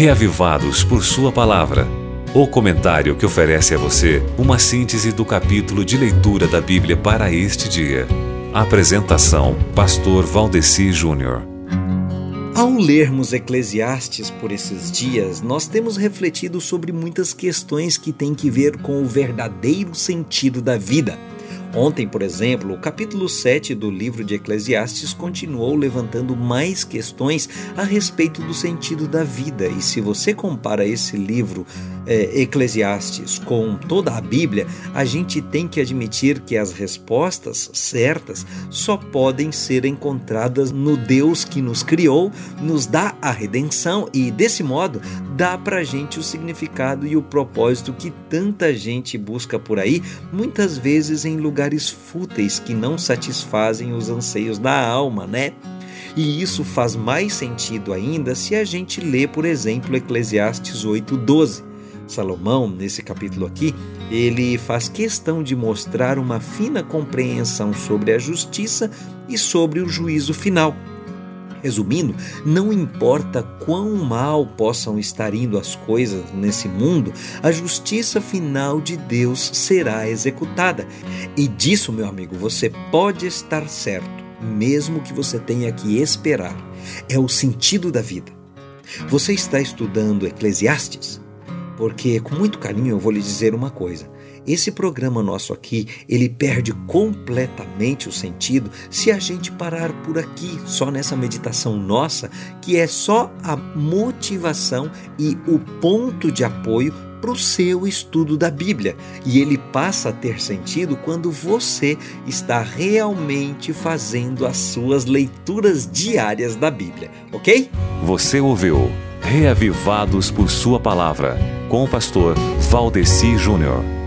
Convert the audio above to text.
Reavivados por Sua Palavra. O comentário que oferece a você uma síntese do capítulo de leitura da Bíblia para este dia. Apresentação: Pastor Valdeci Júnior. Ao lermos Eclesiastes por esses dias, nós temos refletido sobre muitas questões que têm que ver com o verdadeiro sentido da vida. Ontem, por exemplo, o capítulo 7 do livro de Eclesiastes continuou levantando mais questões a respeito do sentido da vida. E se você compara esse livro, Eclesiastes, com toda a Bíblia, a gente tem que admitir que as respostas certas só podem ser encontradas no Deus que nos criou, nos dá a redenção e, desse modo, dá pra gente o significado e o propósito que tanta gente busca por aí, muitas vezes em lugares fúteis que não satisfazem os anseios da alma, né? E isso faz mais sentido ainda se a gente lê, por exemplo, Eclesiastes 8:12. Salomão, nesse capítulo aqui, ele faz questão de mostrar uma fina compreensão sobre a justiça e sobre o juízo final. Resumindo, não importa quão mal possam estar indo as coisas nesse mundo, a justiça final de Deus será executada. E disso, meu amigo, você pode estar certo, mesmo que você tenha que esperar. É o sentido da vida. Você está estudando Eclesiastes? Porque, com muito carinho, eu vou lhe dizer uma coisa. Esse programa nosso aqui, ele perde completamente o sentido se a gente parar por aqui, só nessa meditação nossa, que é só a motivação e o ponto de apoio para o seu estudo da Bíblia. E ele passa a ter sentido quando você está realmente fazendo as suas leituras diárias da Bíblia, ok? Você ouviu Reavivados por Sua Palavra, com o pastor Valdeci Júnior.